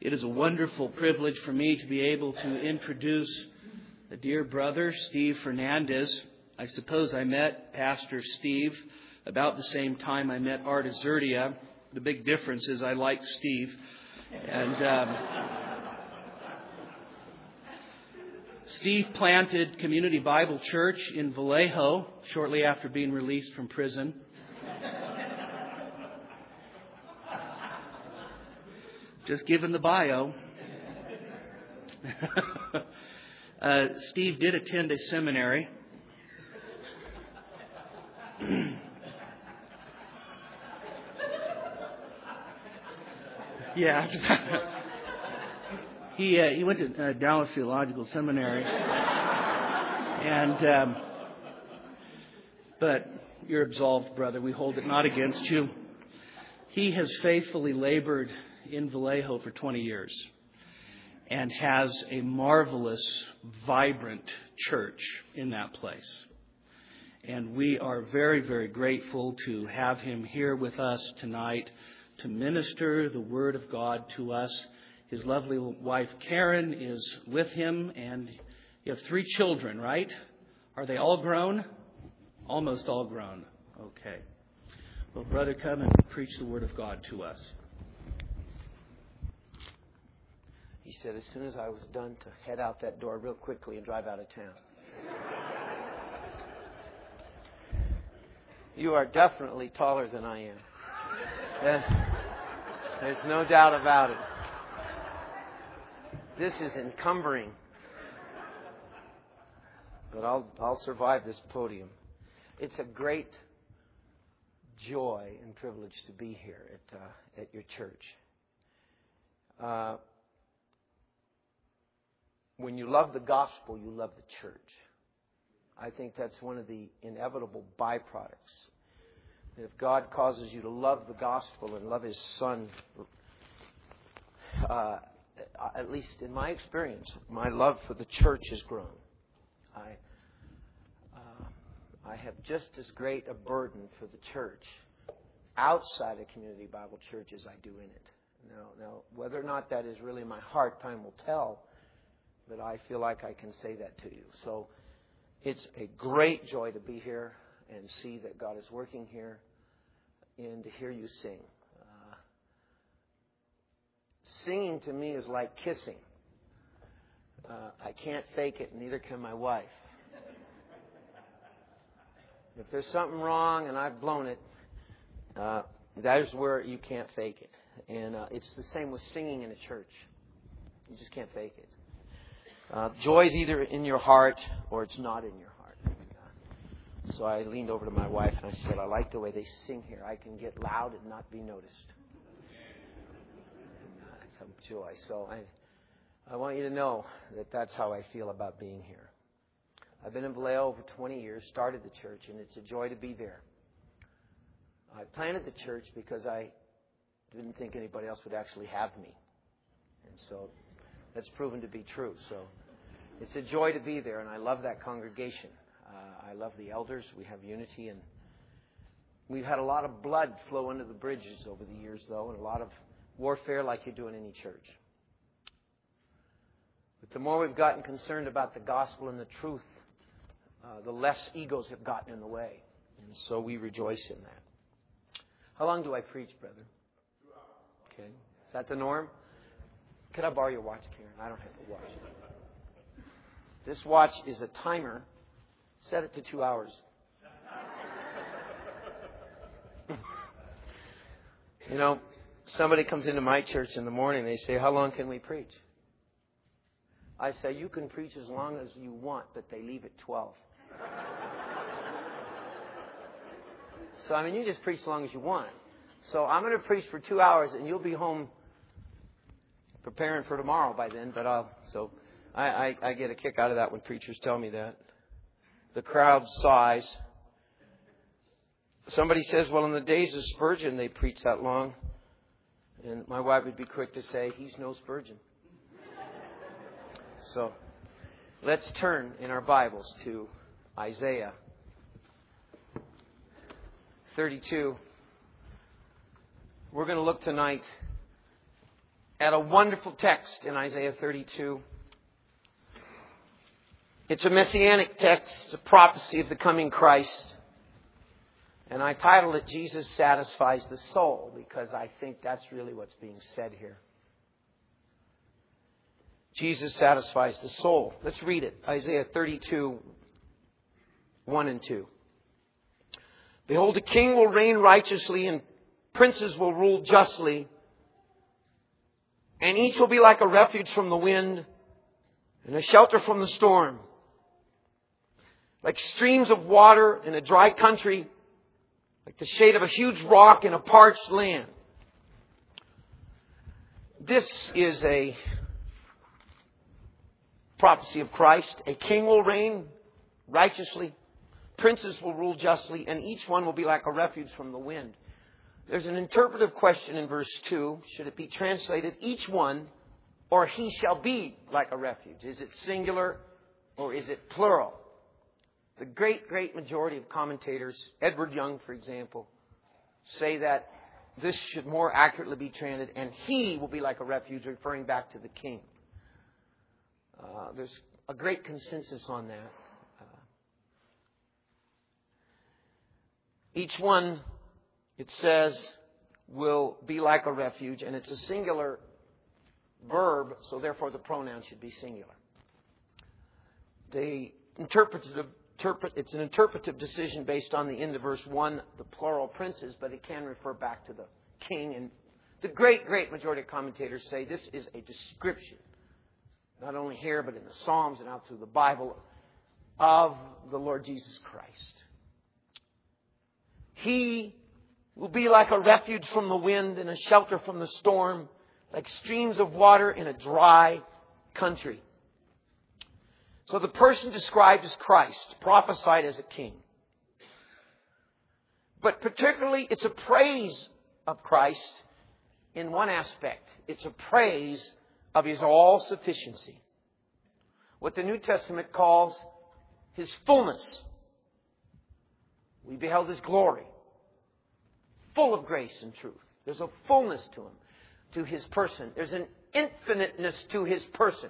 It is a wonderful privilege for me to be able to introduce a dear brother, Steve Fernandez. I suppose I met Pastor Steve about the same time I met Art Azurdia. The big difference is I like Steve. And Steve planted Community Bible Church in Vallejo shortly after being released from prison. Just given the bio. Steve did attend a seminary. Yeah. He went to Dallas Theological Seminary. And but you're absolved, brother. We hold it not against you. He has faithfully labored in Vallejo for 20 years and has a marvelous, vibrant church in that place. And we are very, very grateful to have him here with us tonight to minister the Word of God to us. His lovely wife, Karen, is with him, and you have 3 children, right? Are they all grown? Almost all grown. Okay. Well, brother, come and preach the Word of God to us. He said as soon as I was done to head out that door real quickly and drive out of town. You are definitely taller than I am. There's no doubt about it. This is encumbering. But I'll survive this podium. It's a great joy and privilege to be here at your church. When you love the gospel, you love the church. I think that's one of the inevitable byproducts. If God causes you to love the gospel and love His Son, at least in my experience, my love for the church has grown. I have just as great a burden for the church outside of Community Bible Church as I do in it. Now, whether or not that is really my heart, time will tell. But I feel like I can say that to you. So it's a great joy to be here and see that God is working here and to hear you sing. Singing to me is like kissing. I can't fake it, neither can my wife. If there's something wrong and I've blown it, that is where you can't fake it. And it's the same with singing in a church. You just can't fake it. Joy is either in your heart or it's not in your heart. So I leaned over to my wife and I said, I like the way they sing here. I can get loud and not be noticed. It's a joy. So I want you to know that that's how I feel about being here. I've been in Vallejo over 20 years, started the church, and it's a joy to be there. I planted the church because I didn't think anybody else would actually have me. And so that's proven to be true. So it's a joy to be there, and I love that congregation. I love the elders. We have unity, and we've had a lot of blood flow under the bridges over the years, though, and a lot of warfare like you do in any church. But the more we've gotten concerned about the gospel and the truth, the less egos have gotten in the way. And so we rejoice in that. How long do I preach, brother? 2 hours. Okay. Is that the norm? Could I borrow your watch, Karen? I don't have a watch. This watch is a timer. Set it to 2 hours. You know, somebody comes into my church in the morning. They say, how long can we preach? I say, you can preach as long as you want, but they leave at 12. So, I mean, you just preach as long as you want. So I'm going to preach for 2 hours, and you'll be home preparing for tomorrow by then. But I get a kick out of that when preachers tell me that. The crowd sighs. Somebody says, well, in the days of Spurgeon, they preached that long. And my wife would be quick to say, he's no Spurgeon. So let's turn in our Bibles to Isaiah 32. We're going to look tonight at a wonderful text in Isaiah 32. It's a messianic text. It's a prophecy of the coming Christ. And I titled it, Jesus Satisfies the Soul, because I think that's really what's being said here. Jesus satisfies the soul. Let's read it. Isaiah 32, 1 and 2. Behold, a king will reign righteously, and princes will rule justly. And each will be like a refuge from the wind and a shelter from the storm. Like streams of water in a dry country, like the shade of a huge rock in a parched land. This is a prophecy of Christ. A king will reign righteously. Princes will rule justly. And each one will be like a refuge from the wind. There's an interpretive question in verse 2. Should it be translated, each one, or he shall be like a refuge? Is it singular or is it plural? The great majority of commentators, Edward Young, for example, say that this should more accurately be translated, and he will be like a refuge, referring back to the king. There's a great consensus on that. Each one, it says, will be like a refuge, and it's a singular verb, so therefore the pronoun should be singular. It's an interpretive decision based on the end of verse 1, the plural princes, but it can refer back to the king. And the great majority of commentators say this is a description, not only here but in the Psalms and out through the Bible, of the Lord Jesus Christ. He will be like a refuge from the wind and a shelter from the storm, like streams of water in a dry country. So the person described as Christ, prophesied as a king. But particularly, it's a praise of Christ in one aspect. It's a praise of His all-sufficiency. What the New Testament calls His fullness. We beheld His glory, full of grace and truth. There's a fullness to Him, to His person. There's an infiniteness to His person.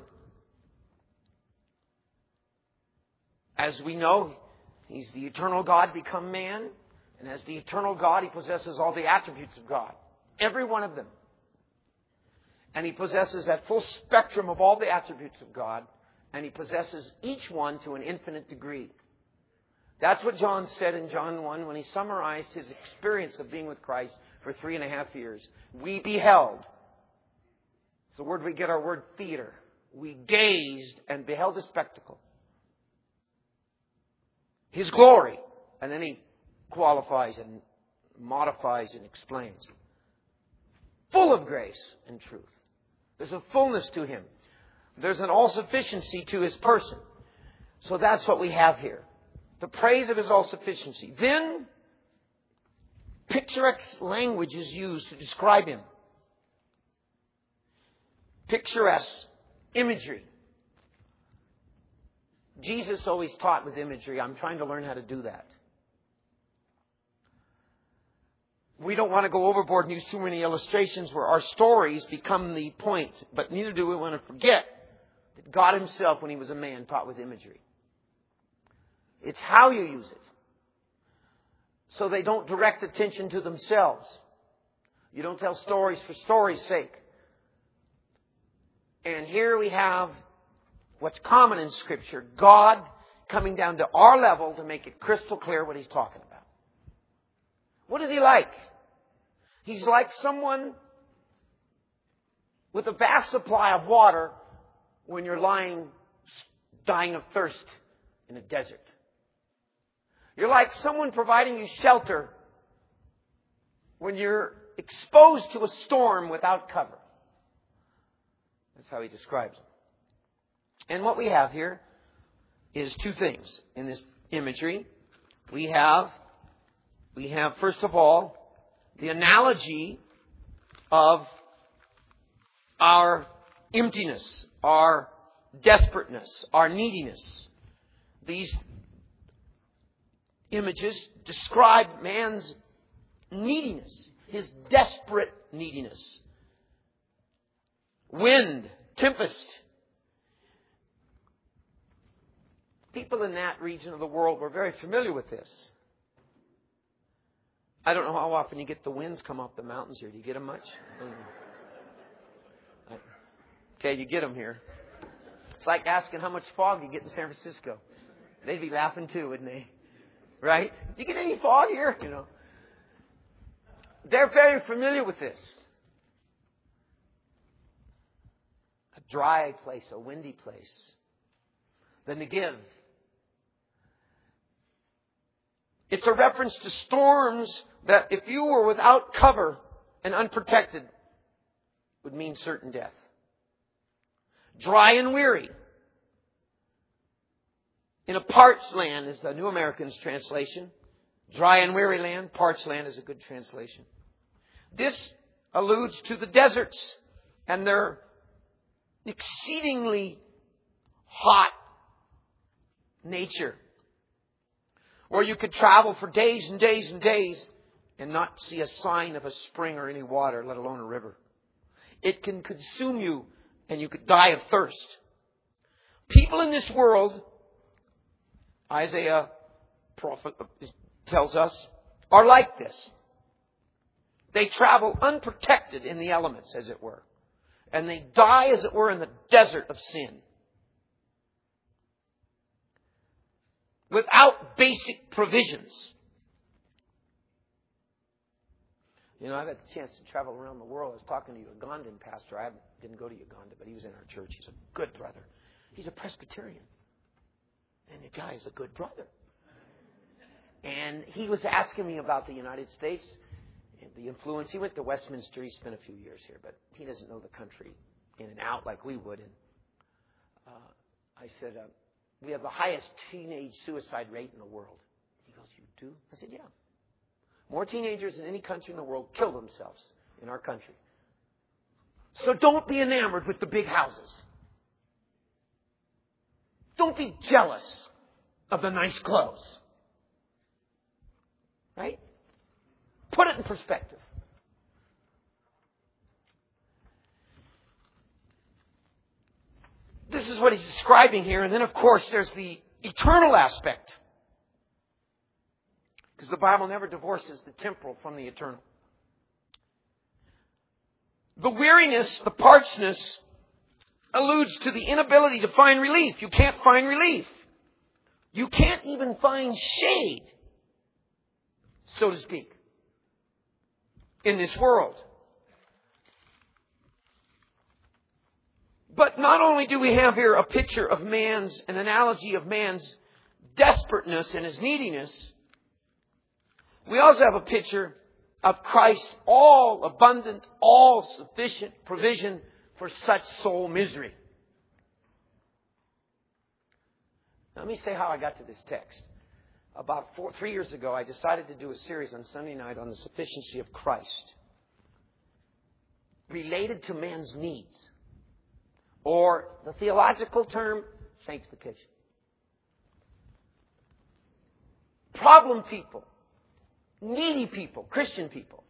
As we know, He's the eternal God become man. And as the eternal God, He possesses all the attributes of God. Every one of them. And He possesses that full spectrum of all the attributes of God. And He possesses each one to an infinite degree. That's what John said in John 1 when he summarized his experience of being with Christ for 3.5 years. We beheld. It's the word we get our word theater. We gazed and beheld a spectacle. His glory. And then he qualifies and modifies and explains. Full of grace and truth. There's a fullness to Him. There's an all-sufficiency to His person. So that's what we have here. The praise of His all-sufficiency. Then, picturesque language is used to describe Him. Picturesque imagery. Jesus always taught with imagery. I'm trying to learn how to do that. We don't want to go overboard and use too many illustrations where our stories become the point. But neither do we want to forget that God Himself, when He was a man, taught with imagery. It's how you use it. So they don't direct attention to themselves. You don't tell stories for story's sake. And here we have what's common in Scripture. God coming down to our level to make it crystal clear what He's talking about. What is He like? He's like someone with a vast supply of water when you're dying of thirst in a desert. You're like someone providing you shelter when you're exposed to a storm without cover. That's how He describes it. And what we have here is two things in this imagery. We have first of all, the analogy of our emptiness, our desperateness, our neediness. These images describe man's neediness, his desperate neediness. wind, tempest. People in that region of the world were very familiar with this. I don't know how often you get the winds come off the mountains here. Do you get them much? Okay, you get them here. It's like asking how much fog you get in San Francisco. They'd be laughing too, wouldn't they? Right? Do you get any fog here? You know. They're very familiar with this. A dry place, a windy place. The Negev. It's a reference to storms that if you were without cover and unprotected would mean certain death. Dry and weary. In a parched land is the New American's translation. Dry and weary land. Parched land is a good translation. This alludes to the deserts and their exceedingly hot nature, where you could travel for days and days and days and not see a sign of a spring or any water, let alone a river. It can consume you and you could die of thirst. People in this world, Isaiah prophet tells us, are like this. They travel unprotected in the elements, as it were. And they die, as it were, in the desert of sin. Without basic provisions. You know, I've had the chance to travel around the world. I was talking to a Ugandan pastor. I didn't go to Uganda, but he was in our church. He's a good brother. He's a Presbyterian. And the guy is a good brother. And he was asking me about the United States and the influence. He went to Westminster. He spent a few years here, but he doesn't know the country in and out like we would. And I said, we have the highest teenage suicide rate in the world. He goes, you do? I said, yeah. More teenagers in any country in the world kill themselves in our country. So don't be enamored with the big houses. Don't be jealous of the nice clothes. Right? Put it in perspective. This is what he's describing here. And then, of course, there's the eternal aspect. Because the Bible never divorces the temporal from the eternal. The weariness, the parchedness, alludes to the inability to find relief. You can't find relief. You can't even find shade, so to speak, in this world. But not only do we have here a picture of an analogy of man's desperateness and his neediness, we also have a picture of Christ's all abundant, all sufficient provision for such soul misery. Let me say how I got to this text. About 3 years ago, I decided to do a series on Sunday night on the sufficiency of Christ, related to man's needs, or the theological term, sanctification. Problem people, needy people, Christian people.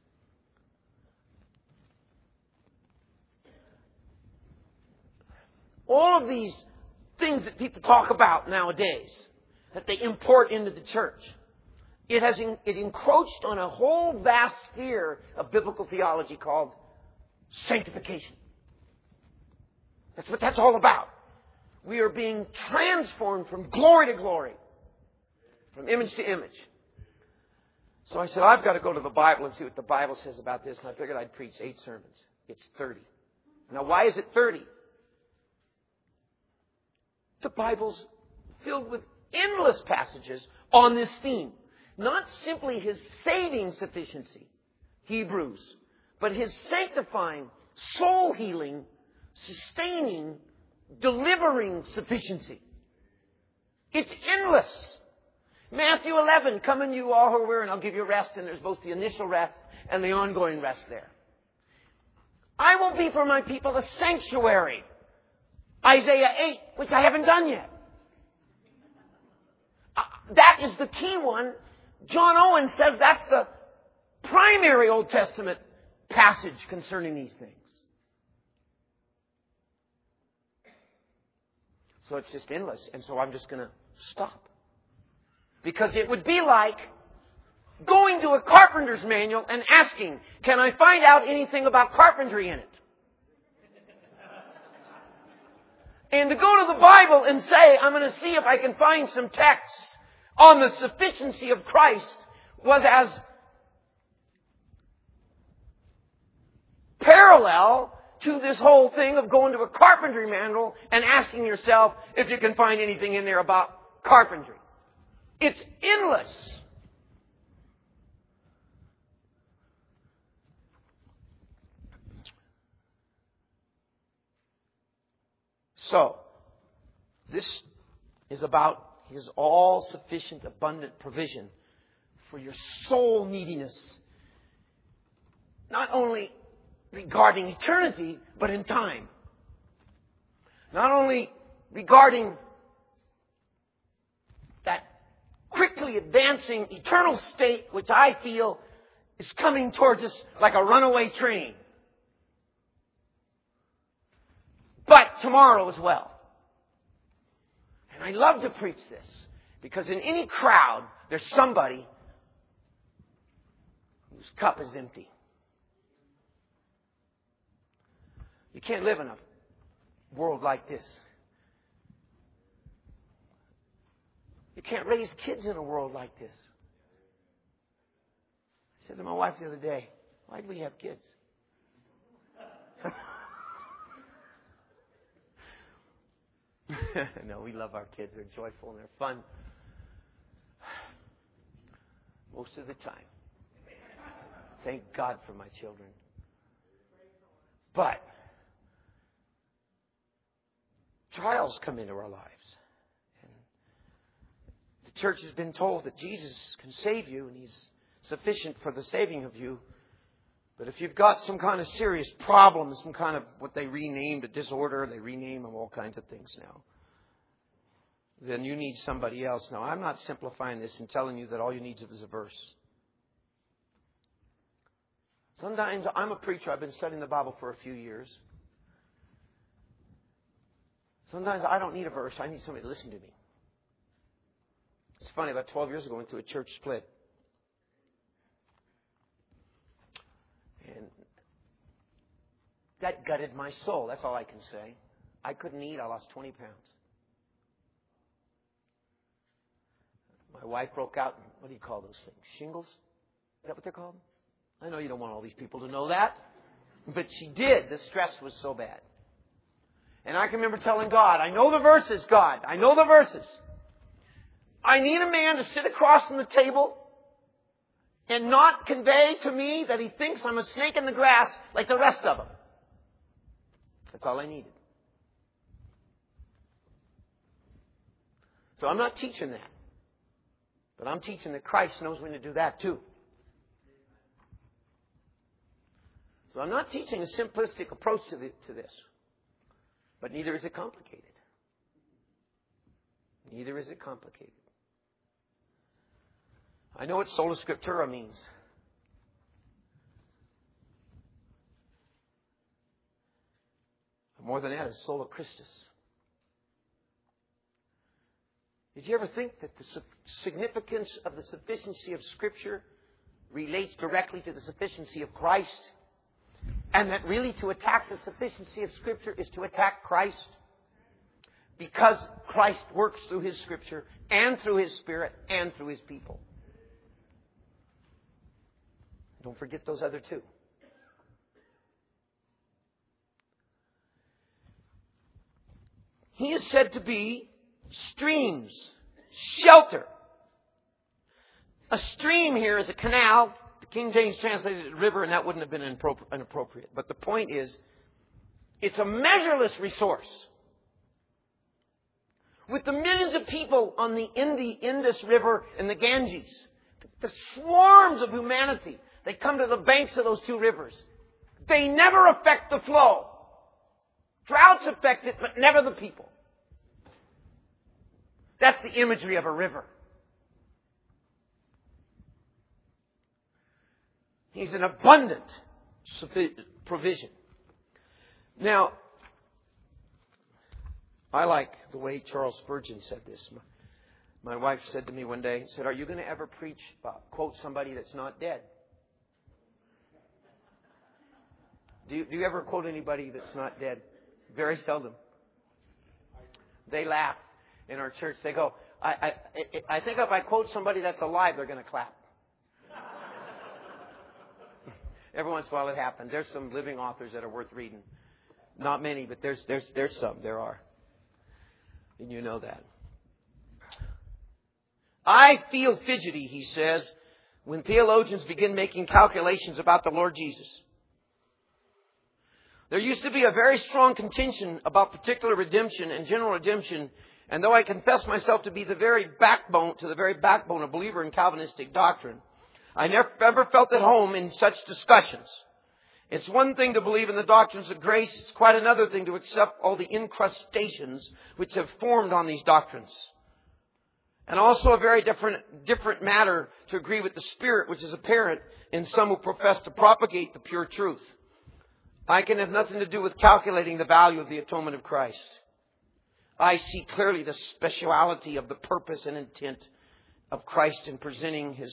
All of these things that people talk about nowadays, that they import into the church, it encroached on a whole vast sphere of biblical theology called sanctification. That's what that's all about. We are being transformed from glory to glory, from image to image. So I said, I've got to go to the Bible and see what the Bible says about this. And I figured I'd preach 8 sermons. It's 30. Now, why is it 30? The Bible's filled with endless passages on this theme. Not simply His saving sufficiency, Hebrews, but His sanctifying, soul healing, sustaining, delivering sufficiency. It's endless. Matthew 11, come in you all who are weary, and I'll give you rest. And there's both the initial rest and the ongoing rest there. I will be for my people a sanctuary. Isaiah 8, which I haven't done yet. That is the key one. John Owen says that's the primary Old Testament passage concerning these things. So it's just endless. And so I'm just going to stop. Because it would be like going to a carpenter's manual and asking, can I find out anything about carpentry in it? And to go to the Bible and say, I'm going to see if I can find some text on the sufficiency of Christ was as parallel to this whole thing of going to a carpentry manual and asking yourself if you can find anything in there about carpentry. It's endless. So, this is about His all-sufficient, abundant provision for your soul neediness. Not only regarding eternity, but in time. Not only regarding that quickly advancing eternal state, which I feel is coming towards us like a runaway train, but tomorrow as well. And I love to preach this because in any crowd, there's somebody whose cup is empty. You can't live in a world like this. You can't raise kids in a world like this. I said to my wife the other day, why do we have kids? No, we love our kids. They're joyful and they're fun. Most of the time. Thank God for my children. But trials come into our lives. And the church has been told that Jesus can save you and He's sufficient for the saving of you. But if you've got some kind of serious problem, some kind of what they renamed a disorder, they rename them all kinds of things now, then you need somebody else. Now, I'm not simplifying this and telling you that all you need is a verse. Sometimes I'm a preacher. I've been studying the Bible for a few years. Sometimes I don't need a verse. I need somebody to listen to me. It's funny, about 12 years ago, I went to a church split. And that gutted my soul. That's all I can say. I couldn't eat. I lost 20 pounds. My wife broke out, what do you call those things? Shingles? Is that what they're called? I know you don't want all these people to know that. But she did. The stress was so bad. And I can remember telling God, I know the verses, God. I know the verses. I need a man to sit across from the table and not convey to me that he thinks I'm a snake in the grass like the rest of them. That's all I needed. So I'm not teaching that. But I'm teaching that Christ knows when to do that too. So I'm not teaching a simplistic approach to this. But neither is it complicated. Neither is it complicated. I know what sola scriptura means. More than that is sola Christus. Did you ever think that the significance of the sufficiency of Scripture relates directly to the sufficiency of Christ? And that really to attack the sufficiency of Scripture is to attack Christ? Because Christ works through His Scripture and through His Spirit and through His people. Don't forget those other two. He is said to be streams, shelter. A stream here is a canal. The King James translated it river, and that wouldn't have been inappropriate. But the point is, it's a measureless resource. With the millions of people on the Indus River and the Ganges, the swarms of humanity, they come to the banks of those two rivers. They never affect the flow. Droughts affect it, but never the people. That's the imagery of a river. He's an abundant provision. Now, I like the way Charles Spurgeon said this. My wife said to me one day, said, "Are you going to ever quote somebody that's not dead?" Do you ever quote anybody that's not dead? Very seldom. They laugh in our church. They go, I think if I quote somebody that's alive, they're going to clap. Every once in a while it happens. There's some living authors that are worth reading. Not many, but there's some. There are. And you know that. I feel fidgety, he says, when theologians begin making calculations about the Lord Jesus. There used to be a very strong contention about particular redemption and general redemption, and though I confess myself to be the very backbone of believer in Calvinistic doctrine, I never felt at home in such discussions. It's one thing to believe in the doctrines of grace. It's quite another thing to accept all the incrustations which have formed on these doctrines. And also a very different matter to agree with the Spirit, which is apparent in some who profess to propagate the pure truth. I can have nothing to do with calculating the value of the atonement of Christ. I see clearly the speciality of the purpose and intent of Christ in presenting His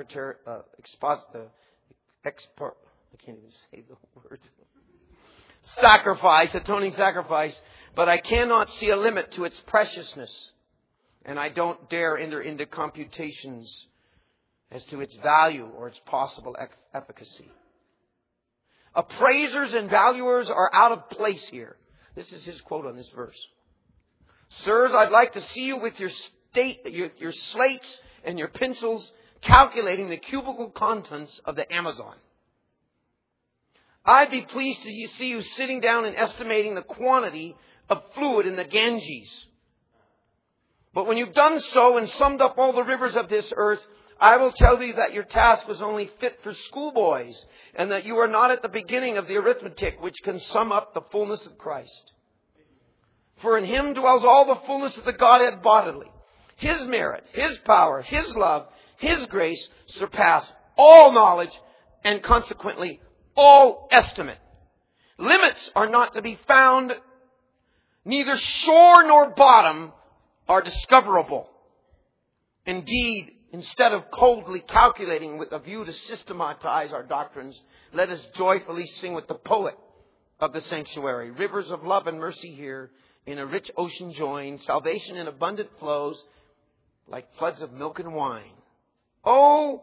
atoning sacrifice, but I cannot see a limit to its preciousness, and I don't dare enter into computations as to its value or its possible efficacy. Appraisers and valuers are out of place here. This is his quote on this verse. Sirs, I'd like to see you with your slates and your pencils calculating the cubical contents of the Amazon. I'd be pleased to see you sitting down and estimating the quantity of fluid in the Ganges. But when you've done so and summed up all the rivers of this earth, I will tell you that your task was only fit for schoolboys, and that you are not at the beginning of the arithmetic which can sum up the fullness of Christ. For in Him dwells all the fullness of the Godhead bodily. His merit, His power, His love, His grace surpass all knowledge and consequently all estimate. Limits are not to be found. Neither shore nor bottom are discoverable. Indeed, instead of coldly calculating with a view to systematize our doctrines, let us joyfully sing with the poet of the sanctuary. Rivers of love and mercy here in a rich ocean join. Salvation in abundant flows like floods of milk and wine. Oh,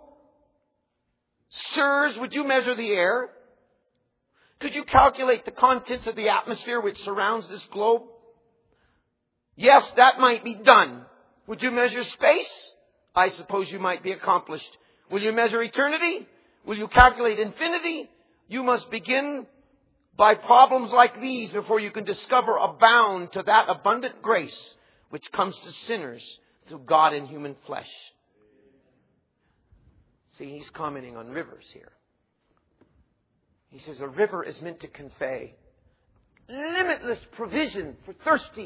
sirs, would you measure the air? Could you calculate the contents of the atmosphere which surrounds this globe? Yes, that might be done. Would you measure space? I suppose you might be accomplished. Will you measure eternity? Will you calculate infinity? You must begin by problems like these before you can discover a bound to that abundant grace which comes to sinners through God in human flesh. See, he's commenting on rivers here. He says a river is meant to convey limitless provision for thirsty,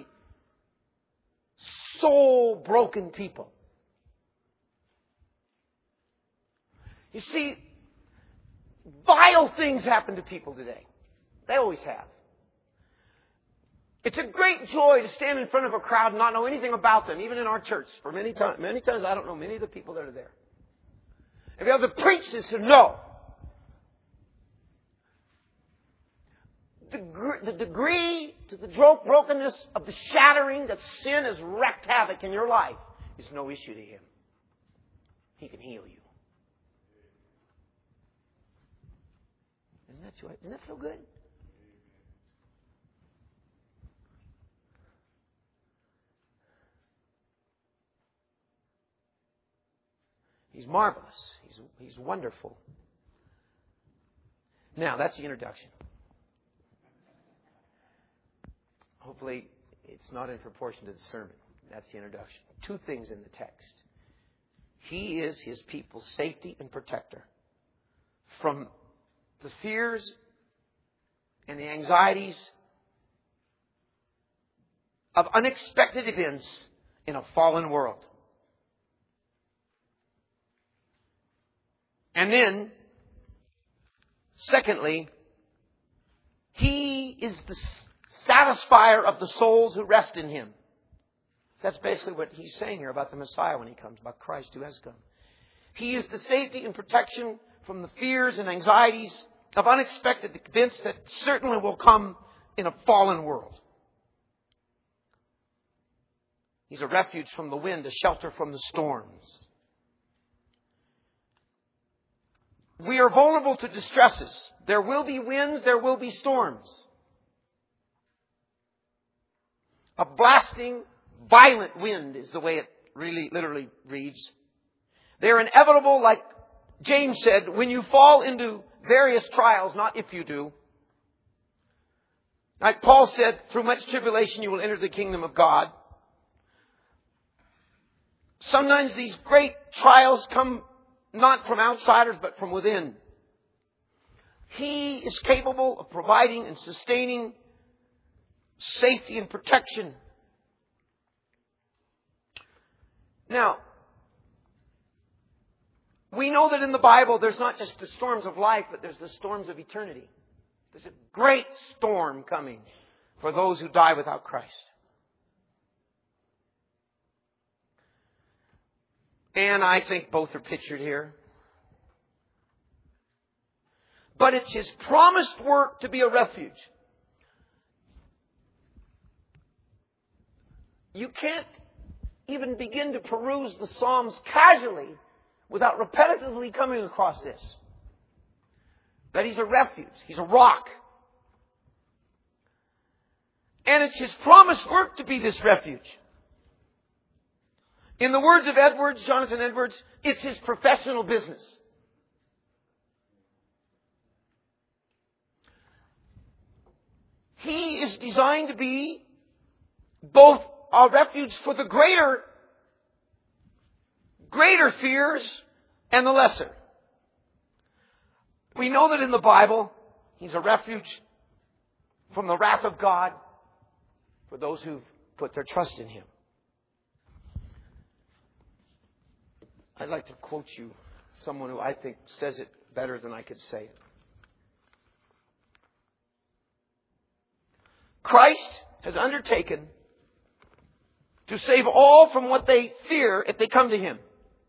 soul-broken people. You see, vile things happen to people today. They always have. It's a great joy to stand in front of a crowd and not know anything about them, even in our church. For many times I don't know many of the people that are there. If you have to preach this to know the degree to the brokenness of the shattering that sin has wreaked havoc in your life is no issue to Him. He can heal you. Isn't that joy? Doesn't that feel good? He's marvelous. He's wonderful. Now, that's the introduction. Hopefully, it's not in proportion to the sermon. That's the introduction. Two things in the text. He is His people's safety and protector from the fears and the anxieties of unexpected events in a fallen world. And then, secondly, He is the satisfier of the souls who rest in Him. That's basically what He's saying here about the Messiah when He comes, about Christ who has come. He is the safety and protection from the fears and anxieties of unexpected events that certainly will come in a fallen world. He's a refuge from the wind, a shelter from the storms. We are vulnerable to distresses. There will be winds, there will be storms. A blasting, violent wind is the way it really literally reads. They're inevitable, like James said, when you fall into various trials, not if you do. Like Paul said, through much tribulation you will enter the kingdom of God. Sometimes these great trials come not from outsiders, but from within. He is capable of providing and sustaining safety and protection. Now, we know that in the Bible there's not just the storms of life, but there's the storms of eternity. There's a great storm coming for those who die without Christ. And I think both are pictured here. But it's His promised work to be a refuge. You can't even begin to peruse the Psalms casually without repetitively coming across this. That He's a refuge. He's a rock. And it's His promised work to be this refuge. In the words of Edwards, Jonathan Edwards, it's His professional business. He is designed to be both a refuge for the greater fears and the lesser. We know that in the Bible, He's a refuge from the wrath of God for those who've put their trust in Him. I'd like to quote you someone who I think says it better than I could say it. Christ has undertaken to save all from what they fear if they come to Him.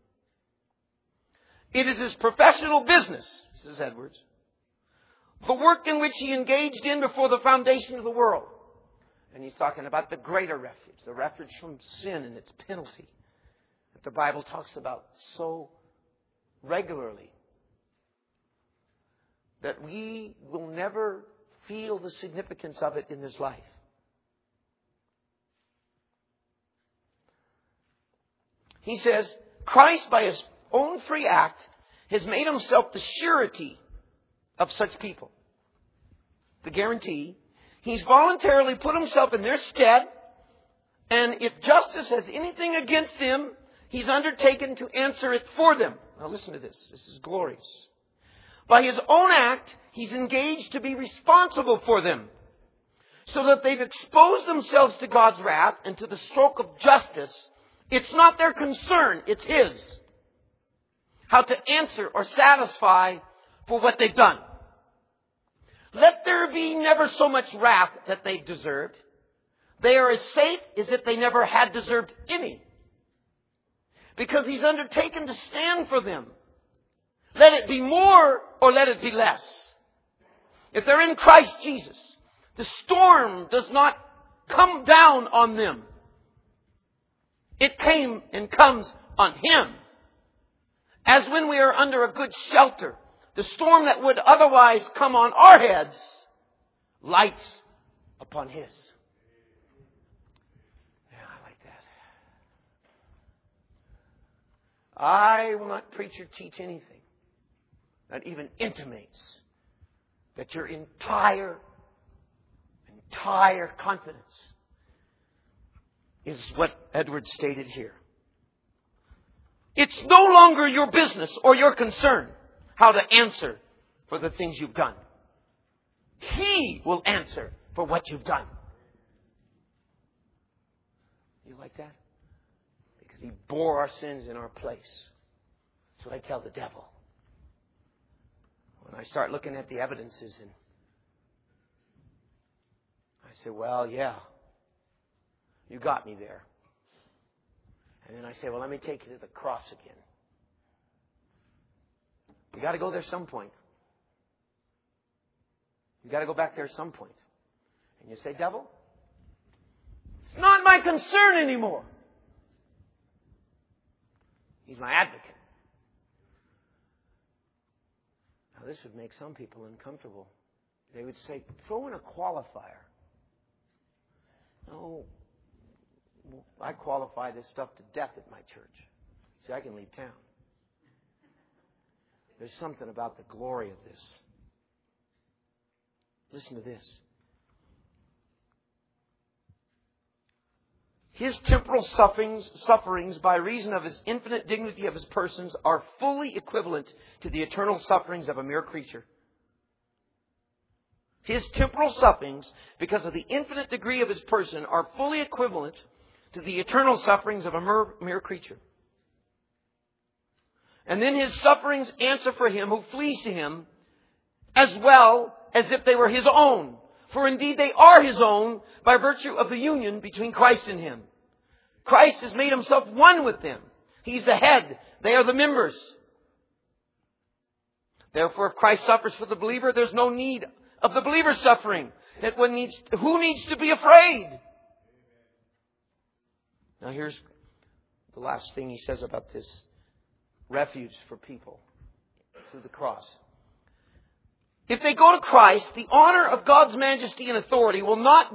It is His professional business, says Edwards, the work in which He engaged in before the foundation of the world. And he's talking about the greater refuge, the refuge from sin and its penalty that the Bible talks about so regularly, that we will never feel the significance of it in this life. He says, Christ, by His own free act, has made Himself the surety of such people. The guarantee. He's voluntarily put Himself in their stead, and if justice has anything against them, He's undertaken to answer it for them. Now listen to this. This is glorious. By His own act, He's engaged to be responsible for them, so that they've exposed themselves to God's wrath and to the stroke of justice. It's not their concern, it's His. How to answer or satisfy for what they've done. Let there be never so much wrath that they've deserved. They are as safe as if they never had deserved any. Because He's undertaken to stand for them. Let it be more or let it be less. If they're in Christ Jesus, the storm does not come down on them. It came and comes on Him. As when we are under a good shelter, the storm that would otherwise come on our heads lights upon His. Yeah, I like that. I will not preach or teach anything that even intimates that your entire confidence is what Edward stated here. It's no longer your business or your concern how to answer for the things you've done. He will answer for what you've done. You like that? Because He bore our sins in our place. That's what I tell the devil. When I start looking at the evidences and I say, well, yeah. You got me there. And then I say, well, let me take you to the cross again. You got to go there some point. You got to go back there some point. And you say, devil, it's not my concern anymore. He's my advocate. Now, this would make some people uncomfortable. They would say, throw in a qualifier. No, I qualify this stuff to death at my church. See, I can leave town. There's something about the glory of this. Listen to this. His temporal sufferings by reason of His infinite dignity of His persons are fully equivalent to the eternal sufferings of a mere creature. His temporal sufferings, because of the infinite degree of His person, are fully equivalent to the eternal sufferings of a mere creature. And then His sufferings answer for him who flees to Him as well as if they were His own. For indeed they are His own by virtue of the union between Christ and Him. Christ has made Himself one with them. He's the head. They are the members. Therefore, if Christ suffers for the believer, there's no need of the believer suffering. Who needs to be afraid? Now here's the last thing he says about this refuge for people through the cross. If they go to Christ, the honor of God's majesty and authority will not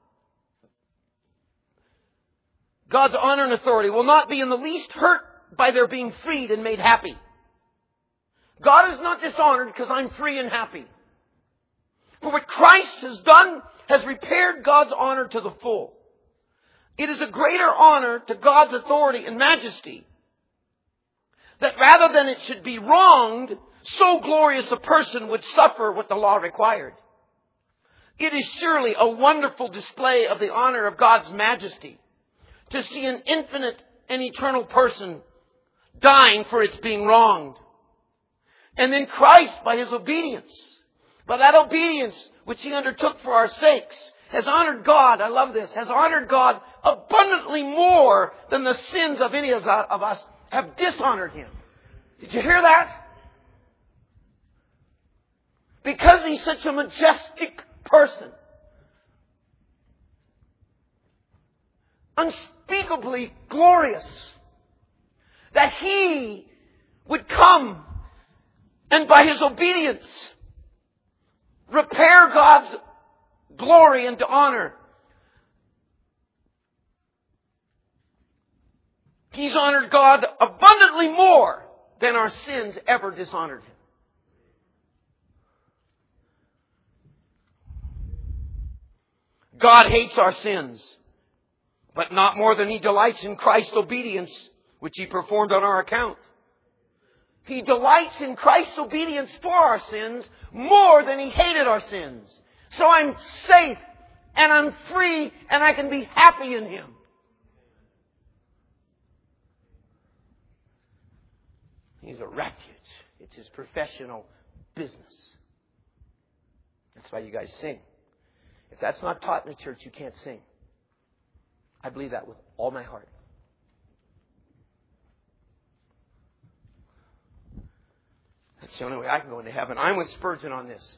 be in the least hurt by their being freed and made happy. God is not dishonored because I'm free and happy. For what Christ has done has repaired God's honor to the full. It is a greater honor to God's authority and majesty that rather than it should be wronged, so glorious a person would suffer what the law required. It is surely a wonderful display of the honor of God's majesty to see an infinite and eternal person dying for its being wronged. And then Christ, by His obedience, by that obedience which He undertook for our sakes, has honored God, I love this, has honored God abundantly more than the sins of any of us have dishonored Him. Did you hear that? Because He's such a majestic person, unspeakably glorious, that He would come and by His obedience repair God's glory and honor. He's honored God abundantly more than our sins ever dishonored Him. God hates our sins, but not more than He delights in Christ's obedience, which He performed on our account. He delights in Christ's obedience for our sins more than He hated our sins. So I'm safe and I'm free and I can be happy in Him. He's a refuge. It's His professional business. That's why you guys sing. If that's not taught in the church, you can't sing. I believe that with all my heart. That's the only way I can go into heaven. I'm with Spurgeon on this.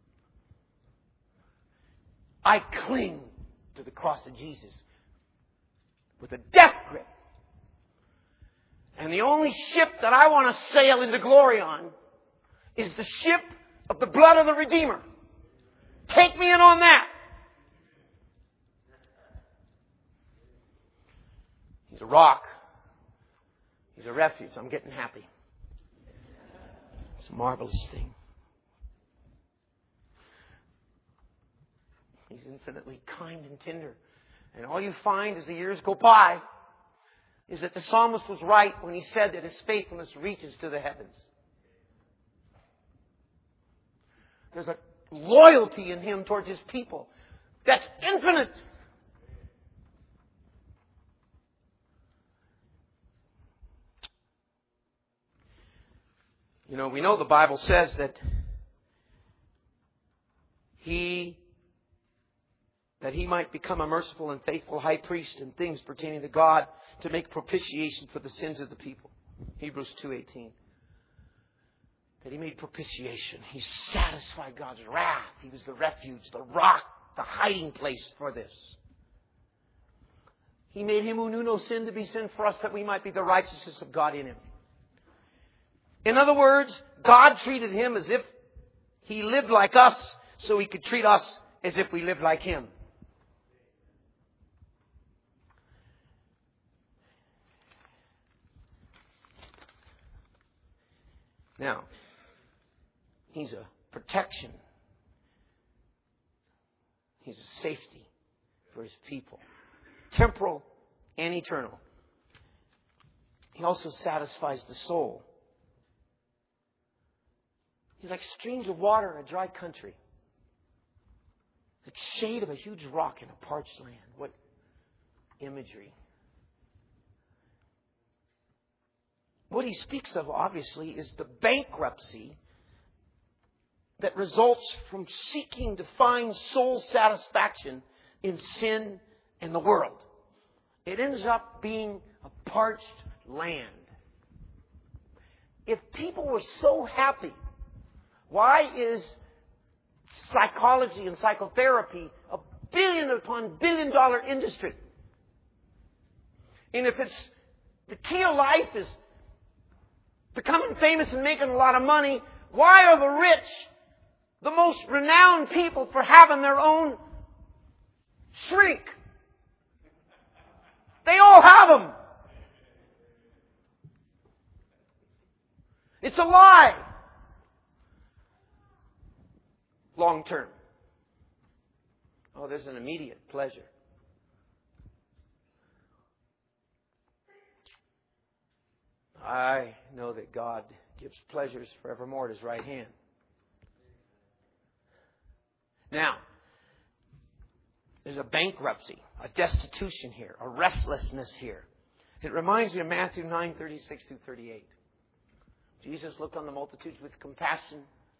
I cling to the cross of Jesus with a death grip. And the only ship that I want to sail into glory on is the ship of the blood of the Redeemer. Take me in on that. He's a rock. He's a refuge. I'm getting happy. It's a marvelous thing. He's infinitely kind and tender. And all you find as the years go by is that the psalmist was right when he said that His faithfulness reaches to the heavens. There's a loyalty in Him towards His people that's infinite. You know, we know the Bible says that He that He might become a merciful and faithful high priest in things pertaining to God, to make propitiation for the sins of the people. Hebrews 2:18. That He made propitiation. He satisfied God's wrath. He was the refuge, the rock, the hiding place for this. He made Him who knew no sin to be sin for us, that we might be the righteousness of God in Him. In other words, God treated Him as if He lived like us, so He could treat us as if we lived like Him. Now, He's a protection. He's a safety for His people. Temporal and eternal. He also satisfies the soul. He's like streams of water in a dry country. Like shade of a huge rock in a parched land. What imagery. What he speaks of, obviously, is the bankruptcy that results from seeking to find soul satisfaction in sin and the world. It ends up being a parched land. If people were so happy, why is psychology and psychotherapy a billion upon billion dollar industry? And if it's the key of life is becoming famous and making a lot of money, why are the rich the most renowned people for having their own shrink? They all have them. It's a lie. Long term. Oh, there's an immediate pleasure. I know that God gives pleasures forevermore at His right hand. Now, there's a bankruptcy, a destitution here, a restlessness here. It reminds me of Matthew 9:36-38. Jesus looked on the multitudes with compassion,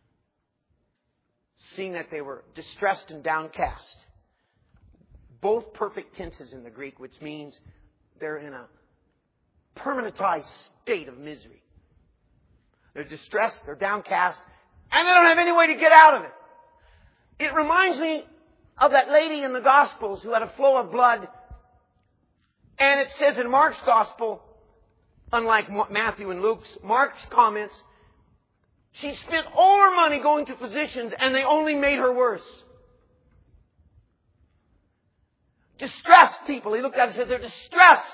seeing that they were distressed and downcast. Both perfect tenses in the Greek, which means they're in a permanentized state of misery. They're distressed, they're downcast, and they don't have any way to get out of it. It reminds me of that lady in the Gospels who had a flow of blood. And it says in Mark's Gospel, unlike Matthew and Luke's, Mark's comments, she spent all her money going to physicians and they only made her worse. Distressed people. He looked at it and said, they're distressed.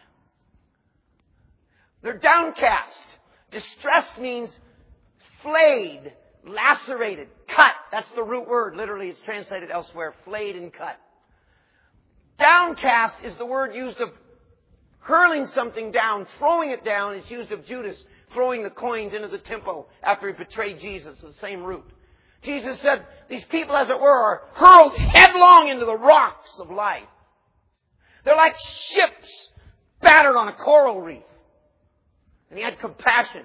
They're downcast. Distressed means flayed, lacerated, cut. That's the root word. Literally, it's translated elsewhere. Flayed and cut. Downcast is the word used of hurling something down, throwing it down. It's used of Judas throwing the coins into the temple after he betrayed Jesus. The same root. Jesus said, these people, as it were, are hurled headlong into the rocks of life. They're like ships battered on a coral reef. And He had compassion.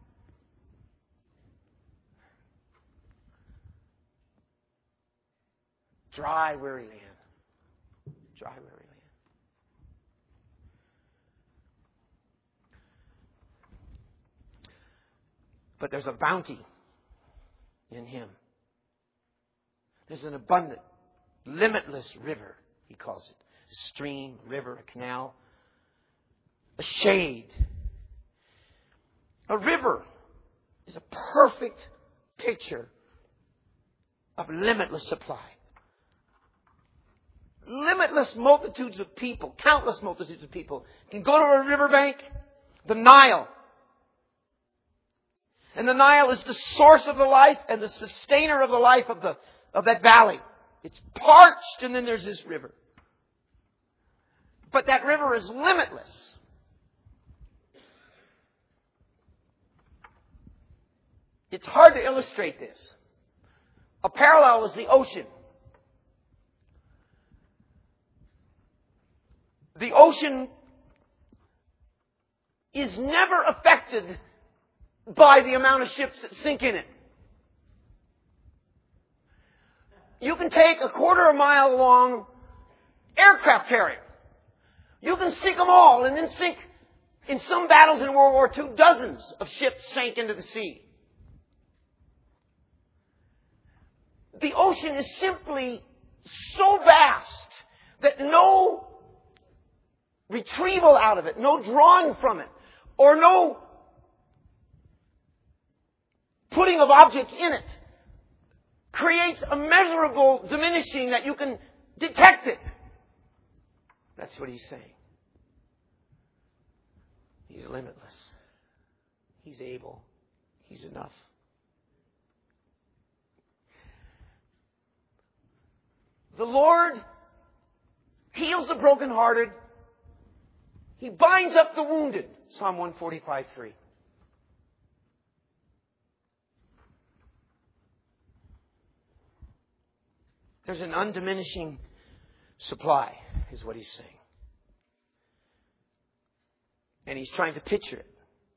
Dry, weary land. Dry, weary land. But there's a bounty in Him. There's an abundant, limitless river, He calls it. A stream, a river, a canal, a shade. A river is a perfect picture of limitless supply. Limitless multitudes of people, countless multitudes of people can go to a riverbank, the Nile. And the Nile is the source of the life and the sustainer of the life of that valley. It's parched, and then there's this river. But that river is limitless. It's hard to illustrate this. A parallel is the ocean. The ocean is never affected by the amount of ships that sink in it. You can take a 1/4 mile long aircraft carrier. You can sink them all, and then sink, in some battles in World War II, dozens of ships sank into the sea. The ocean is simply so vast that no retrieval out of it, no drawing from it, or no putting of objects in it creates a measurable diminishing that you can detect it. That's what he's saying. He's limitless. He's able. He's enough. The Lord heals the brokenhearted. He binds up the wounded. Psalm 145:3. There's an undiminishing supply, is what he's saying. And he's trying to picture it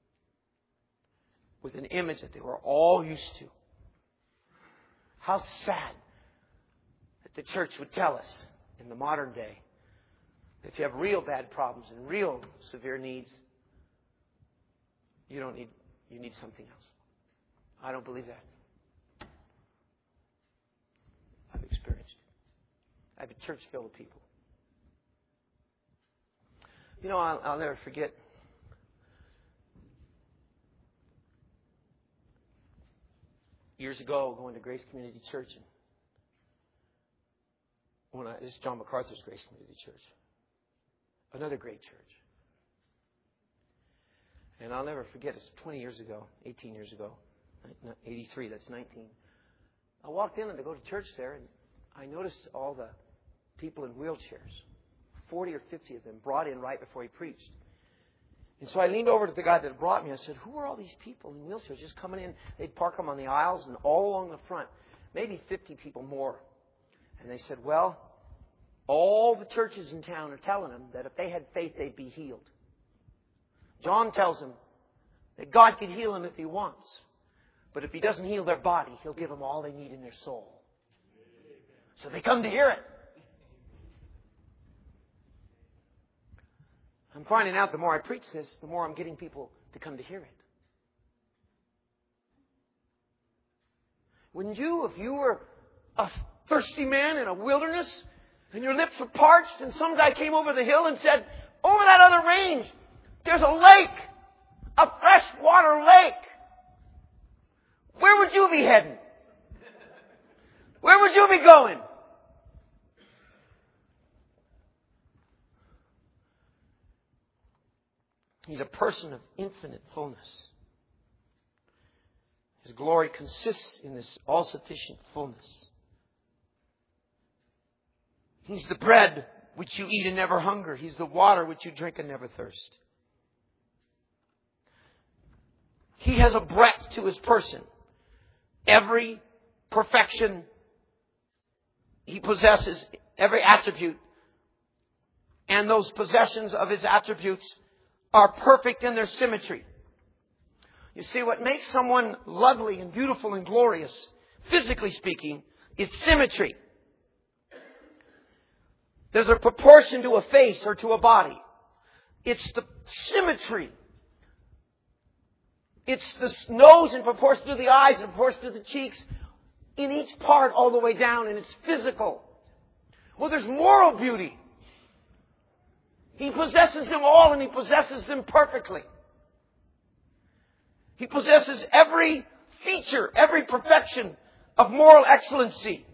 with an image that they were all used to. How sad that the church would tell us in the modern day that if you have real bad problems and real severe needs, you need something else. I don't believe that. I've experienced it. I have a church filled with people. You know, I'll never forget. Years ago, going to Grace Community Church, and this is John MacArthur's Grace Community Church, another great church. And I'll never forget, it's 20 years ago, 18 years ago, 83, that's 19. I walked in and to go to church there, and I noticed all the people in wheelchairs, 40 or 50 of them, brought in right before he preached. And so I leaned over to the guy that brought me. I said, who are all these people in wheelchairs just coming in? They'd park them on the aisles and all along the front, maybe 50 people more. And they said, well, all the churches in town are telling them that if they had faith, they'd be healed. John tells them that God can heal them if He wants. But if He doesn't heal their body, He'll give them all they need in their soul. So they come to hear it. I'm finding out the more I preach this, the more I'm getting people to come to hear it. Wouldn't you, if you were a thirsty man in a wilderness and your lips were parched and some guy came over the hill and said, over that other range, there's a lake, a freshwater lake. Where would you be heading? Where would you be going? He's a person of infinite fullness. His glory consists in this all-sufficient fullness. He's the bread which you eat and never hunger. He's the water which you drink and never thirst. He has a breadth to His person. Every perfection He possesses, every attribute, and those possessions of His attributes are perfect in their symmetry. You see, what makes someone lovely and beautiful and glorious, physically speaking, is symmetry. There's a proportion to a face or to a body. It's the symmetry. It's the nose in proportion to the eyes, in proportion to the cheeks, in each part all the way down, and it's physical. Well, there's moral beauty. He possesses them all, and He possesses them perfectly. He possesses every feature, every perfection of moral excellency.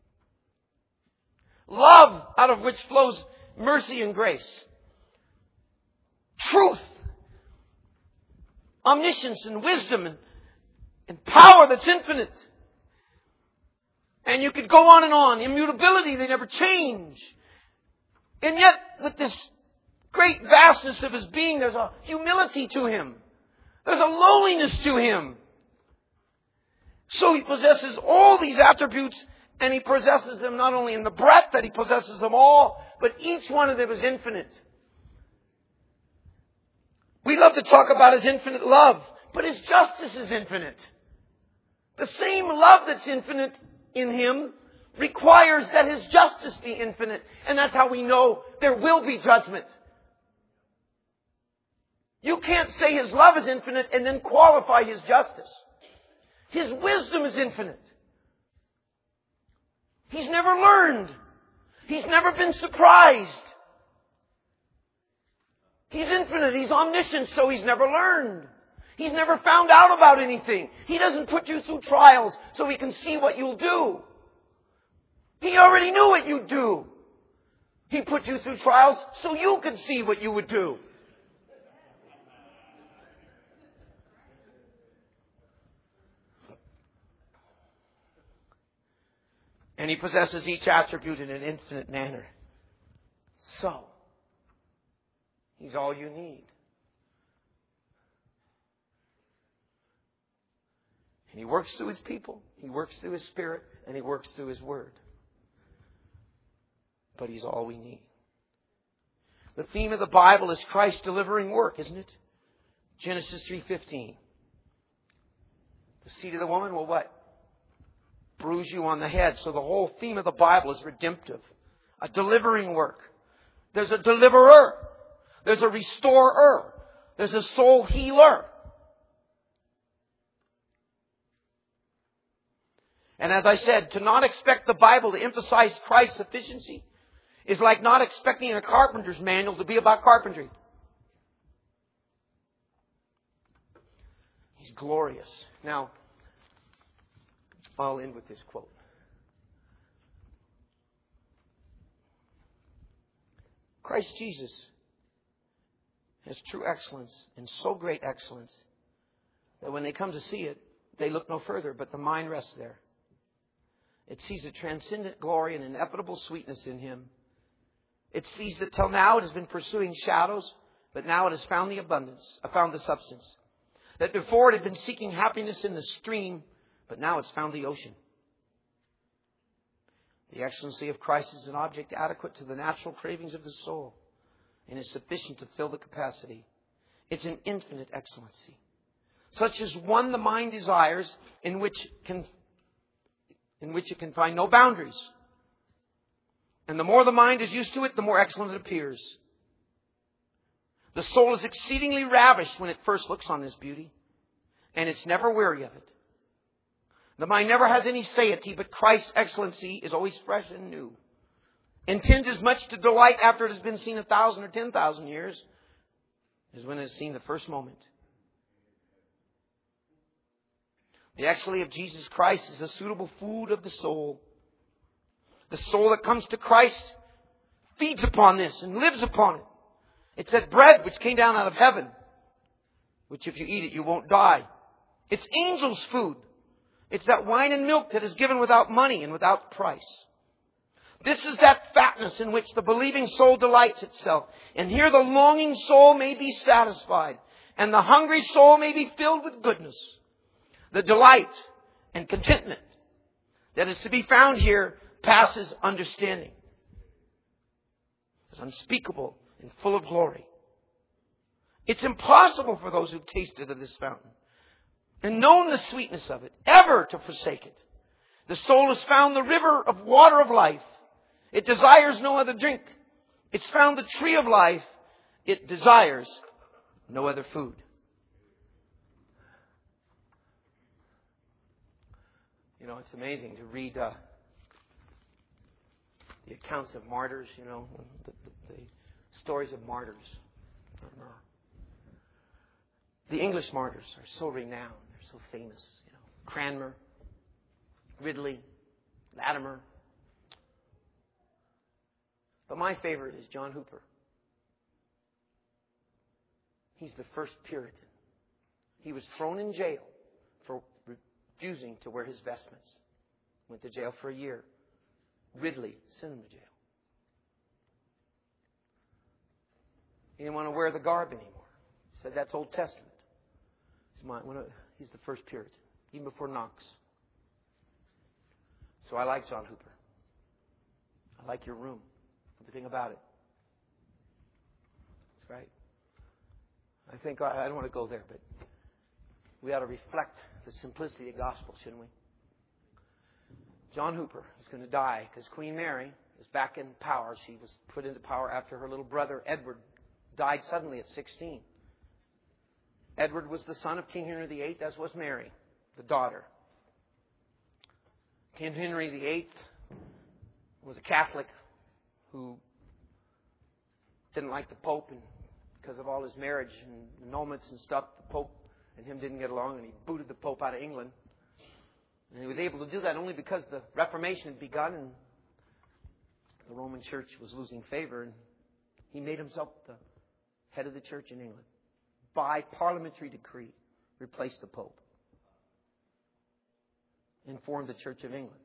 Love, out of which flows mercy and grace. Truth. Omniscience and wisdom and power that's infinite. And you could go on and on. Immutability, they never change. And yet, with this great vastness of His being, there's a humility to Him. There's a lowliness to Him. So He possesses all these attributes, and He possesses them not only in the breadth that He possesses them all, but each one of them is infinite. We love to talk about His infinite love, but His justice is infinite. The same love that's infinite in Him requires that His justice be infinite. And that's how we know there will be judgment. You can't say His love is infinite and then qualify His justice. His wisdom is infinite. He's never learned. He's never been surprised. He's infinite. He's omniscient, so He's never learned. He's never found out about anything. He doesn't put you through trials so He can see what you'll do. He already knew what you'd do. He put you through trials so you could see what you would do. And He possesses each attribute in an infinite manner. So, He's all you need. And He works through His people. He works through His Spirit. And He works through His Word. But He's all we need. The theme of the Bible is Christ's delivering work, isn't it? Genesis 3:15. The seed of the woman will what? Bruise you on the head. So the whole theme of the Bible is redemptive. A delivering work. There's a deliverer. There's a restorer. There's a soul healer. And as I said, to not expect the Bible to emphasize Christ's sufficiency is like not expecting a carpenter's manual to be about carpentry. He's glorious. Now, I'll end with this quote. Christ Jesus has true excellence and so great excellence that when they come to see it, they look no further, but the mind rests there. It sees a transcendent glory and ineffable sweetness in Him. It sees that till now it has been pursuing shadows, but now it has found the found the substance. That before it had been seeking happiness in the stream, but now it's found the ocean. The excellency of Christ is an object adequate to the natural cravings of the soul and is sufficient to fill the capacity. It's an infinite excellency, such as one the mind desires, in which it can find no boundaries. And the more the mind is used to it, the more excellent it appears. The soul is exceedingly ravished when it first looks on this beauty, and it's never weary of it. The mind never has any satiety, but Christ's excellency is always fresh and new. Intends as much to delight after it has been seen 1,000 or 10,000 years as when it is seen the first moment. The excellency of Jesus Christ is the suitable food of the soul. The soul that comes to Christ feeds upon this and lives upon it. It's that bread which came down out of heaven, which if you eat it, you won't die. It's angels' food. It's that wine and milk that is given without money and without price. This is that fatness in which the believing soul delights itself. And here the longing soul may be satisfied, and the hungry soul may be filled with goodness. The delight and contentment that is to be found here passes understanding. It's unspeakable and full of glory. It's impossible for those who've tasted of this fountain and known the sweetness of it ever to forsake it. The soul has found the river of water of life. It desires no other drink. It's found the tree of life. It desires no other food. You know, it's amazing to read the accounts of martyrs, you know, the stories of martyrs. The English martyrs are so renowned. They're so famous. You know, Cranmer, Ridley, Latimer. But my favorite is John Hooper. He's the first Puritan. He was thrown in jail for refusing to wear his vestments. Went to jail for a year. Ridley sent him to jail. He didn't want to wear the garb anymore. He said, that's Old Testament. He's the first Puritan, even before Knox. So I like John Hooper. I like your room. Everything about it. That's right. I think, I don't want to go there, but we ought to reflect the simplicity of the gospel, shouldn't we? John Hooper is going to die because Queen Mary is back in power. She was put into power after her little brother Edward died suddenly at 16. Edward was the son of King Henry VIII, as was Mary, the daughter. King Henry VIII was a Catholic who didn't like the Pope, and because of all his marriage and annulments and stuff, the Pope and him didn't get along, and he booted the Pope out of England. And he was able to do that only because the Reformation had begun and the Roman Church was losing favor, and he made himself the head of the church in England. By parliamentary decree, replaced the Pope and formed the Church of England.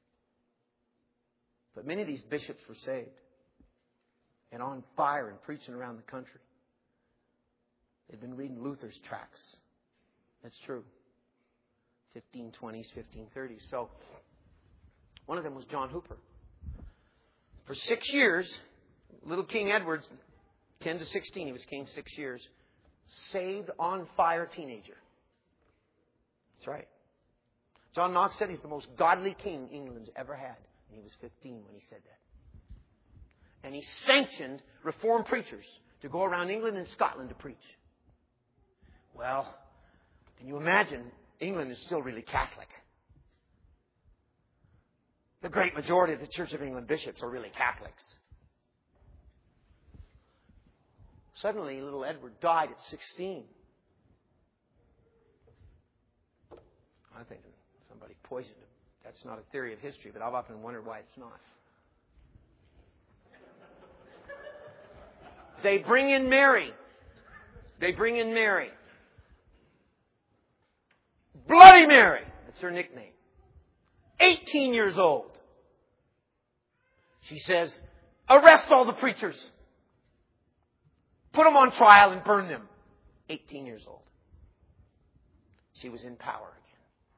But many of these bishops were saved and on fire and preaching around the country. They'd been reading Luther's tracts. That's true. 1520s, 1530s. So, one of them was John Hooper. For 6 years, little King Edward, 10 to 16, he was king 6 years, saved on fire teenager. That's right. John Knox said he's the most godly king England's ever had. And he was 15 when he said that. And he sanctioned Reformed preachers to go around England and Scotland to preach. Well, can you imagine? England is still really Catholic. The great majority of the Church of England bishops are really Catholics. Suddenly, little Edward died at 16. I think somebody poisoned him. That's not a theory of history, but I've often wondered why it's not. They bring in Mary. Bloody Mary. That's her nickname. 18 years old. She says, arrest all the preachers. Put them on trial and burn them. 18 years old. She was in power again.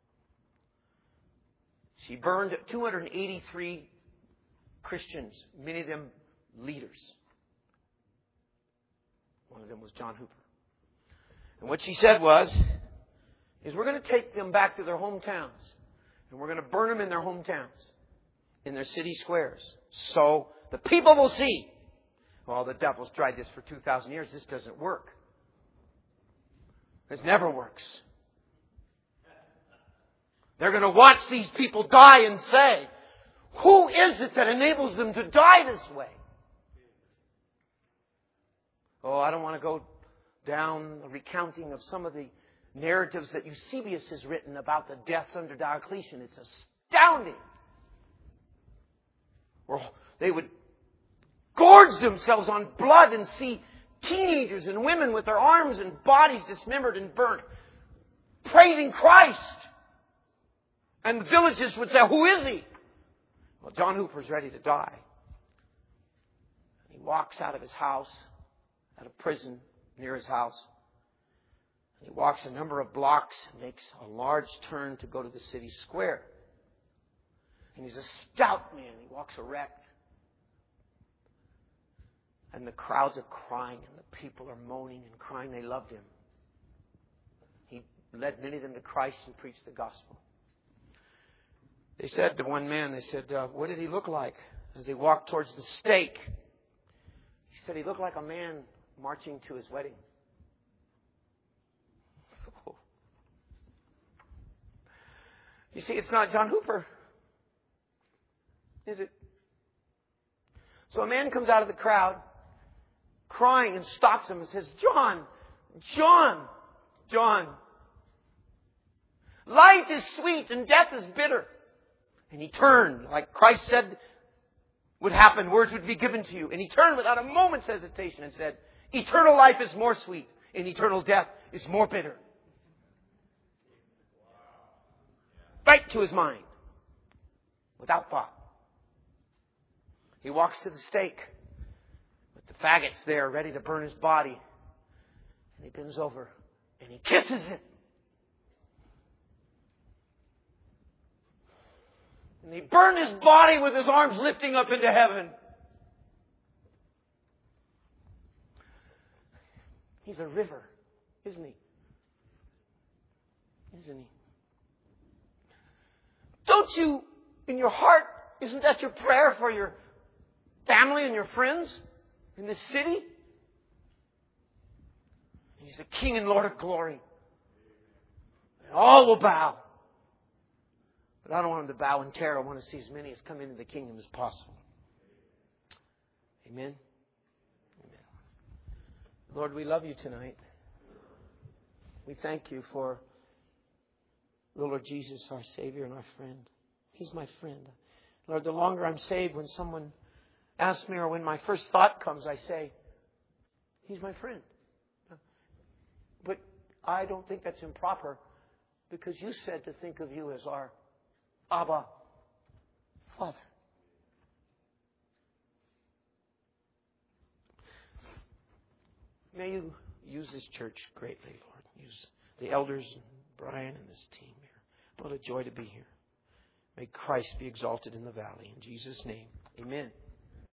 She burned 283 Christians, many of them leaders. One of them was John Hooper. And what she said is we're going to take them back to their hometowns. And we're going to burn them in their hometowns, in their city squares. So the people will see. Well, the devil's tried this for 2,000 years. This doesn't work. This never works. They're going to watch these people die and say, who is it that enables them to die this way? Oh, I don't want to go down the recounting of some of the narratives that Eusebius has written about the deaths under Diocletian. It's astounding. Or they would gorge themselves on blood and see teenagers and women with their arms and bodies dismembered and burnt, praising Christ. And the villages would say, who is he? Well, John Hooper's ready to die. He walks out of his house, out of prison near his house. He walks a number of blocks and makes a large turn to go to the city square. And he's a stout man. He walks erect. And the crowds are crying and the people are moaning and crying. They loved him. He led many of them to Christ and preached the gospel. They said to one man, what did he look like as he walked towards the stake? He said he looked like a man marching to his wedding. You see, it's not John Hooper, is it? So a man comes out of the crowd, crying, and stops him and says, John, life is sweet and death is bitter. And he turned, like Christ said would happen, words would be given to you. And he turned without a moment's hesitation and said, eternal life is more sweet and eternal death is more bitter. Right to his mind, without thought. He walks to the stake with the faggots there ready to burn his body. And he bends over and he kisses it. And he burned his body with his arms lifting up into heaven. He's a river, isn't he? Isn't he? Don't you in your heart, isn't that your prayer for your family and your friends in this city? He's the King and Lord of glory. And all will bow. But I don't want them to bow in terror. I want to see as many as come into the kingdom as possible. Amen. Amen. Lord, we love you tonight. We thank you for the Lord Jesus, our Savior and our friend. He's my friend. Lord, the longer I'm saved, when someone asks me or when my first thought comes, I say, He's my friend. But I don't think that's improper, because you said to think of you as our Abba Father. May you use this church greatly, Lord. Use the elders and Brian and this team here. What a joy to be here. May Christ be exalted in the valley. In Jesus' name, amen.